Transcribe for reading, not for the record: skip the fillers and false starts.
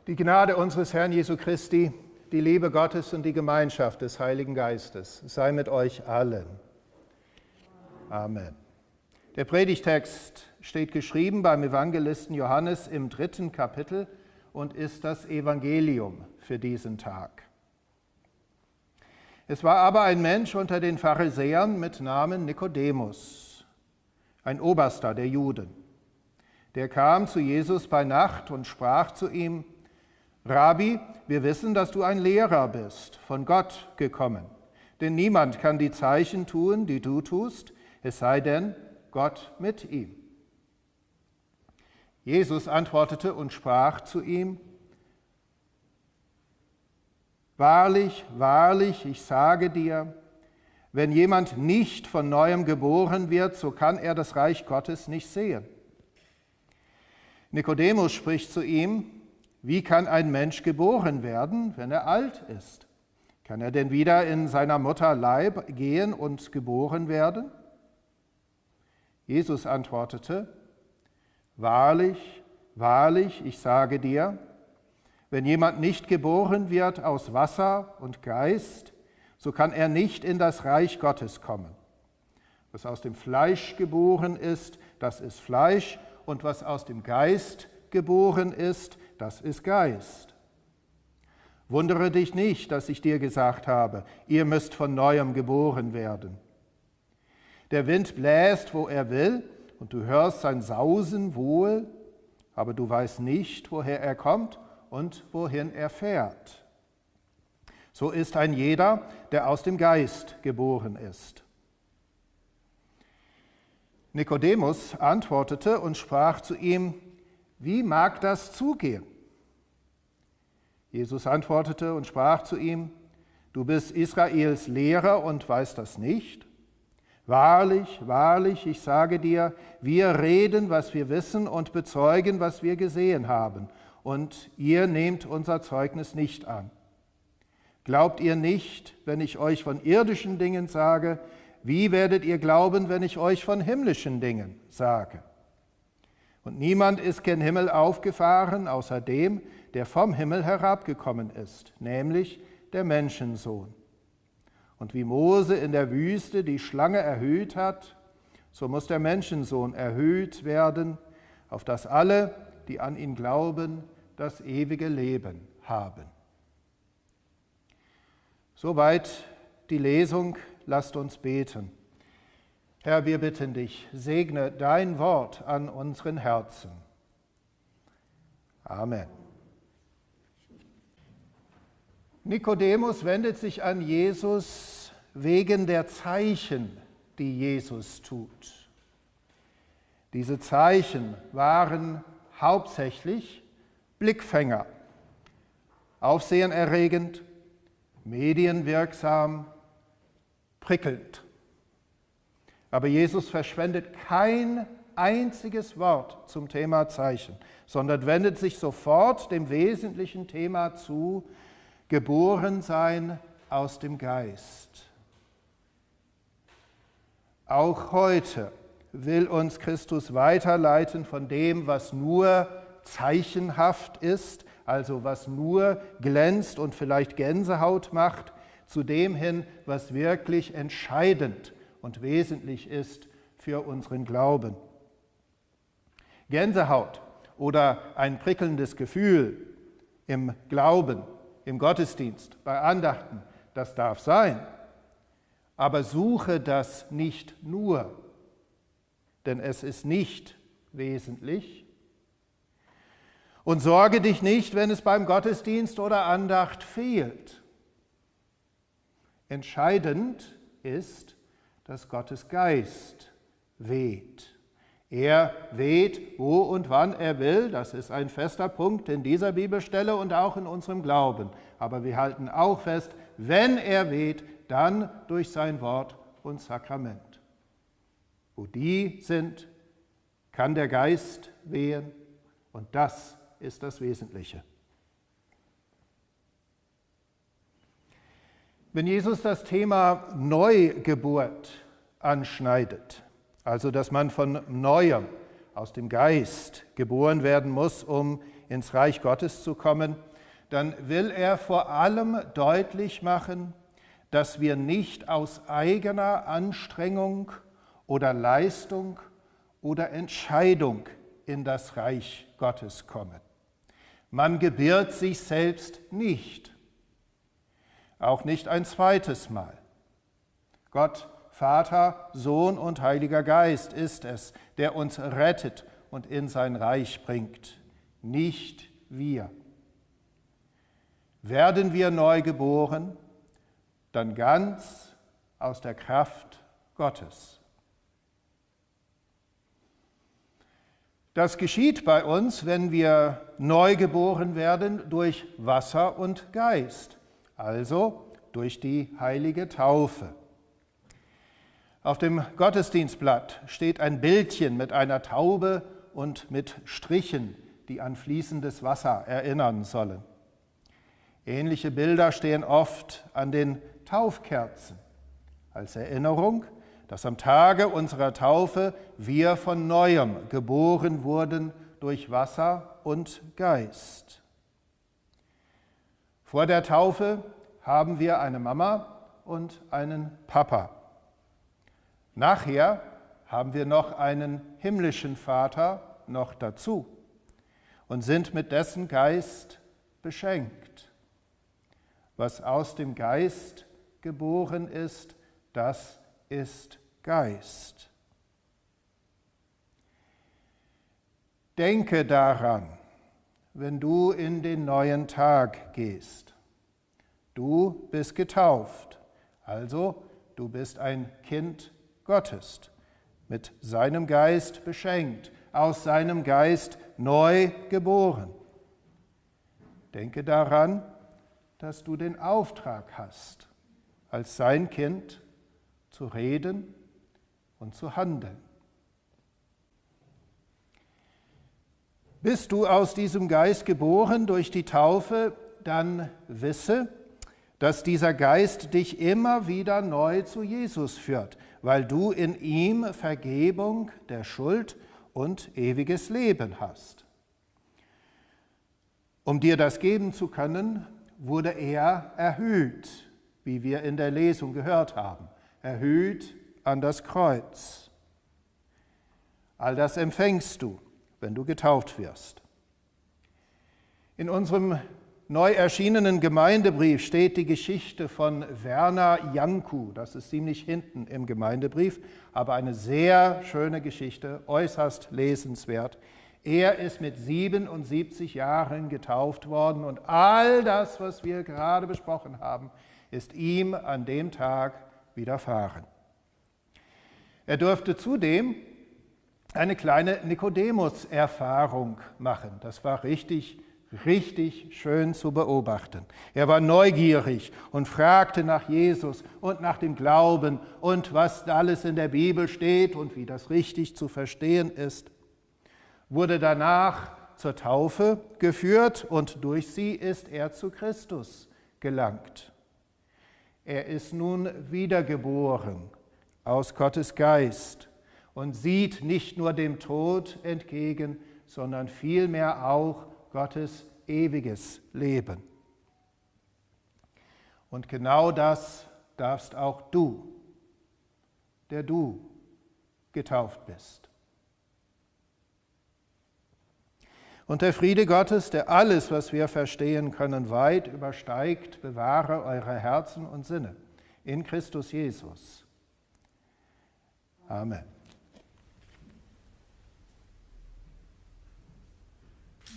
Die Gnade unseres Herrn Jesu Christi, die Liebe Gottes und die Gemeinschaft des Heiligen Geistes sei mit euch allen. Amen. Der Predigtext steht geschrieben beim Evangelisten Johannes im 3. Kapitel und ist das Evangelium für diesen Tag. Es war aber ein Mensch unter den Pharisäern mit Namen Nikodemus, ein Oberster der Juden. Der kam zu Jesus bei Nacht und sprach zu ihm: Rabbi, wir wissen, dass du ein Lehrer bist, von Gott gekommen. Denn niemand kann die Zeichen tun, die du tust, es sei denn Gott mit ihm. Jesus antwortete und sprach zu ihm: Wahrlich, wahrlich, ich sage dir, wenn jemand nicht von Neuem geboren wird, so kann er das Reich Gottes nicht sehen. Nikodemus spricht zu ihm: Wie kann ein Mensch geboren werden, wenn er alt ist? Kann er denn wieder in seiner Mutter Leib gehen und geboren werden? Jesus antwortete: Wahrlich, wahrlich, ich sage dir, wenn jemand nicht geboren wird aus Wasser und Geist, so kann er nicht in das Reich Gottes kommen. Was aus dem Fleisch geboren ist, das ist Fleisch, und was aus dem Geist geboren ist, das ist Geist. Wundere dich nicht, dass ich dir gesagt habe, ihr müsst von Neuem geboren werden. Der Wind bläst, wo er will, und du hörst sein Sausen wohl, aber du weißt nicht, woher er kommt und wohin er fährt. So ist ein jeder, der aus dem Geist geboren ist. Nikodemus antwortete und sprach zu ihm: Wie mag das zugehen? Jesus antwortete und sprach zu ihm: Du bist Israels Lehrer und weißt das nicht? Wahrlich, wahrlich, ich sage dir, wir reden, was wir wissen und bezeugen, was wir gesehen haben, und ihr nehmt unser Zeugnis nicht an. Glaubt ihr nicht, wenn ich euch von irdischen Dingen sage, wie werdet ihr glauben, wenn ich euch von himmlischen Dingen sage? Und niemand ist gen Himmel aufgefahren, außer dem, der vom Himmel herabgekommen ist, nämlich der Menschensohn. Und wie Mose in der Wüste die Schlange erhöht hat, so muss der Menschensohn erhöht werden, auf dass alle, die an ihn glauben, das ewige Leben haben. Soweit die Lesung. Lasst uns beten. Herr, wir bitten dich, segne dein Wort an unseren Herzen. Amen. Nikodemus wendet sich an Jesus wegen der Zeichen, die Jesus tut. Diese Zeichen waren hauptsächlich Blickfänger, aufsehenerregend, medienwirksam, prickelnd. Aber Jesus verschwendet kein einziges Wort zum Thema Zeichen, sondern wendet sich sofort dem wesentlichen Thema zu: Geboren sein aus dem Geist. Auch heute will uns Christus weiterleiten von dem, was nur zeichenhaft ist, also was nur glänzt und vielleicht Gänsehaut macht, zu dem hin, was wirklich entscheidend und wesentlich ist für unseren Glauben. Gänsehaut oder ein prickelndes Gefühl im Glauben, im Gottesdienst, bei Andachten, das darf sein. Aber suche das nicht nur, denn es ist nicht wesentlich. Und sorge dich nicht, wenn es beim Gottesdienst oder Andacht fehlt. Entscheidend ist, dass Gottes Geist weht. Er weht, wo und wann er will. Das ist ein fester Punkt in dieser Bibelstelle und auch in unserem Glauben. Aber wir halten auch fest, wenn er weht, dann durch sein Wort und Sakrament. Wo die sind, kann der Geist wehen, und das ist das Wesentliche. Wenn Jesus das Thema Neugeburt anschneidet, also dass man von Neuem aus dem Geist geboren werden muss, um ins Reich Gottes zu kommen, dann will er vor allem deutlich machen, dass wir nicht aus eigener Anstrengung oder Leistung oder Entscheidung in das Reich Gottes kommen. Man gebiert sich selbst nicht, auch nicht ein zweites Mal. Gott, Vater, Sohn und Heiliger Geist ist es, der uns rettet und in sein Reich bringt, nicht wir. Werden wir neu geboren, dann ganz aus der Kraft Gottes. Das geschieht bei uns, wenn wir neu geboren werden, durch Wasser und Geist, also durch die heilige Taufe. Auf dem Gottesdienstblatt steht ein Bildchen mit einer Taube und mit Strichen, die an fließendes Wasser erinnern sollen. Ähnliche Bilder stehen oft an den Taufkerzen als Erinnerung, dass am Tage unserer Taufe wir von Neuem geboren wurden durch Wasser und Geist. Vor der Taufe haben wir eine Mama und einen Papa. Nachher haben wir noch einen himmlischen Vater noch dazu und sind mit dessen Geist beschenkt. Was aus dem Geist geboren ist, das ist Geist. Denke daran, wenn du in den neuen Tag gehst. Du bist getauft, also du bist ein Kind Gottes, mit seinem Geist beschenkt, aus seinem Geist neu geboren. Denke daran, dass du den Auftrag hast, als sein Kind zu reden und zu handeln. Bist du aus diesem Geist geboren durch die Taufe, dann wisse, dass dieser Geist dich immer wieder neu zu Jesus führt, weil du in ihm Vergebung der Schuld und ewiges Leben hast. Um dir das geben zu können, wurde er erhöht, wie wir in der Lesung gehört haben, erhöht an das Kreuz. All das empfängst du, wenn du getauft wirst. In unserem neu erschienenen Gemeindebrief steht die Geschichte von Werner Janku. Das ist ziemlich hinten im Gemeindebrief, aber eine sehr schöne Geschichte, äußerst lesenswert. Er ist mit 77 Jahren getauft worden und all das, was wir gerade besprochen haben, ist ihm an dem Tag widerfahren. Er durfte zudem eine kleine Nikodemus-Erfahrung machen. Das war richtig schön zu beobachten. Er war neugierig und fragte nach Jesus und nach dem Glauben und was alles in der Bibel steht und wie das richtig zu verstehen ist. Wurde danach zur Taufe geführt und durch sie ist er zu Christus gelangt. Er ist nun wiedergeboren aus Gottes Geist und sieht nicht nur dem Tod entgegen, sondern vielmehr auch Gottes ewiges Leben. Und genau das darfst auch du, der du getauft bist. Und der Friede Gottes, der alles, was wir verstehen können, weit übersteigt, bewahre eure Herzen und Sinne in Christus Jesus. Amen.